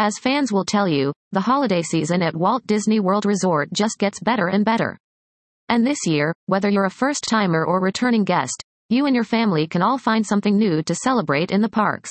As fans will tell you, the holiday season at Walt Disney World Resort just gets better and better. And this year, whether you're a first-timer or returning guest, you and your family can all find something new to celebrate in the parks.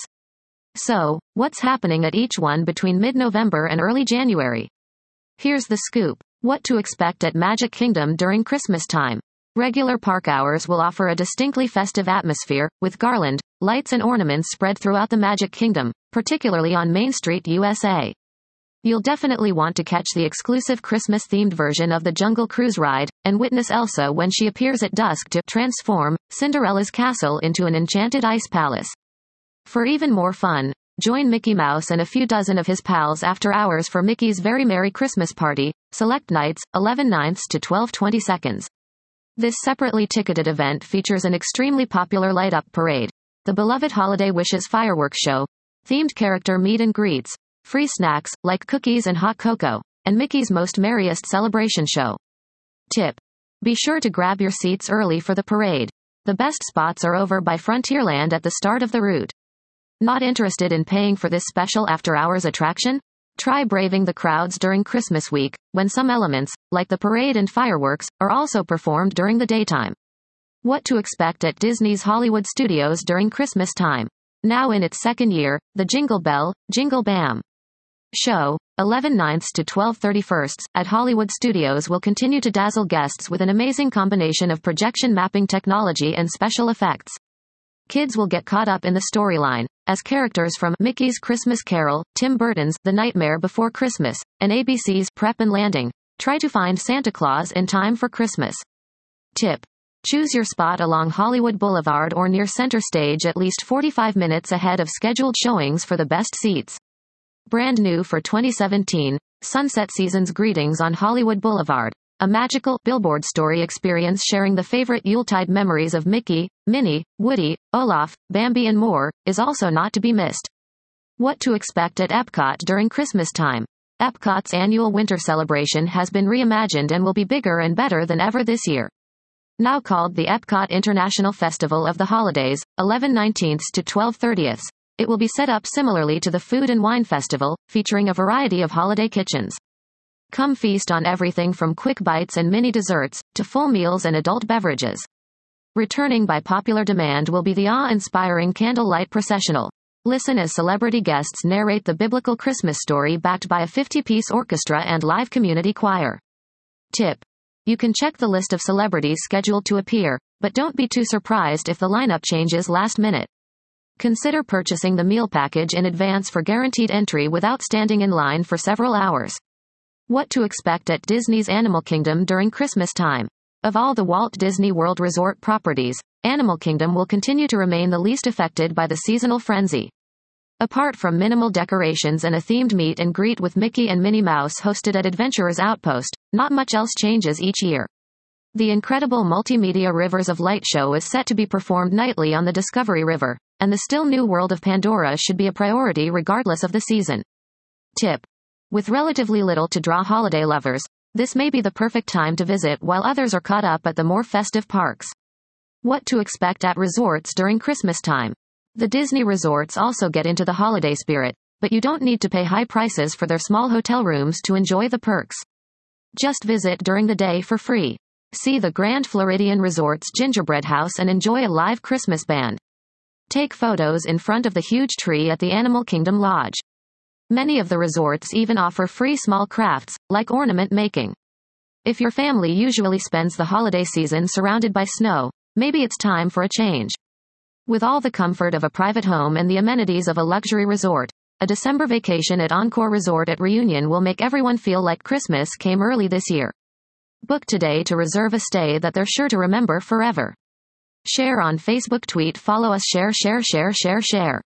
So, what's happening at each one between mid-November and early January? Here's the scoop. What to expect at Magic Kingdom during Christmas time. Regular park hours will offer a distinctly festive atmosphere, with garland, lights and ornaments spread throughout the Magic Kingdom, particularly on Main Street, USA. You'll definitely want to catch the exclusive Christmas-themed version of the Jungle Cruise ride, and witness Elsa when she appears at dusk to transform Cinderella's castle into an enchanted ice palace. For even more fun, join Mickey Mouse and a few dozen of his pals after hours for Mickey's Very Merry Christmas Party, select nights, 11/9 to 12/22. This separately ticketed event features an extremely popular light-up parade, the beloved Holiday Wishes fireworks show, themed character meet and greets, free snacks, like cookies and hot cocoa, and Mickey's Most Merriest Celebration show. Tip. Be sure to grab your seats early for the parade. The best spots are over by Frontierland at the start of the route. Not interested in paying for this special after-hours attraction? Try braving the crowds during Christmas week, when some elements, like the parade and fireworks, are also performed during the daytime. What to expect at Disney's Hollywood Studios during Christmas time. Now in its second year, the Jingle Bell, Jingle Bam show, 11/9 to 12/31, at Hollywood Studios will continue to dazzle guests with an amazing combination of projection mapping technology and special effects. Kids will get caught up in the storyline, as characters from Mickey's Christmas Carol, Tim Burton's The Nightmare Before Christmas, and ABC's Prep and Landing try to find Santa Claus in time for Christmas. Tip. Choose your spot along Hollywood Boulevard or near center stage at least 45 minutes ahead of scheduled showings for the best seats. Brand new for 2017, Sunset Season's Greetings on Hollywood Boulevard, a magical billboard story experience sharing the favorite Yuletide memories of Mickey, Minnie, Woody, Olaf, Bambi and more, is also not to be missed. What to expect at Epcot during Christmas time. Epcot's annual winter celebration has been reimagined and will be bigger and better than ever this year. Now called the Epcot International Festival of the Holidays, 11/19 to 12/30. It will be set up similarly to the Food and Wine Festival, featuring a variety of holiday kitchens. Come feast on everything from quick bites and mini desserts, to full meals and adult beverages. Returning by popular demand will be the awe-inspiring Candlelight Processional. Listen as celebrity guests narrate the biblical Christmas story backed by a 50-piece orchestra and live community choir. Tip. You can check the list of celebrities scheduled to appear, but don't be too surprised if the lineup changes last minute. Consider purchasing the meal package in advance for guaranteed entry without standing in line for several hours. What to expect at Disney's Animal Kingdom during Christmas time. Of all the Walt Disney World Resort properties, Animal Kingdom will continue to remain the least affected by the seasonal frenzy. Apart from minimal decorations and a themed meet and greet with Mickey and Minnie Mouse hosted at Adventurers Outpost, not much else changes each year. The incredible multimedia Rivers of Light show is set to be performed nightly on the Discovery River, and the still new world of Pandora should be a priority regardless of the season. Tip. With relatively little to draw holiday lovers, this may be the perfect time to visit while others are caught up at the more festive parks. What to expect at resorts during Christmas time. The Disney resorts also get into the holiday spirit, but you don't need to pay high prices for their small hotel rooms to enjoy the perks. Just visit during the day for free. See the Grand Floridian Resort's Gingerbread House and enjoy a live Christmas band. Take photos in front of the huge tree at the Animal Kingdom Lodge. Many of the resorts even offer free small crafts, like ornament making. If your family usually spends the holiday season surrounded by snow, maybe it's time for a change. With all the comfort of a private home and the amenities of a luxury resort, a December vacation at Encore Resort at Reunion will make everyone feel like Christmas came early this year. Book today to reserve a stay that they're sure to remember forever. Share on Facebook, tweet, follow us, share.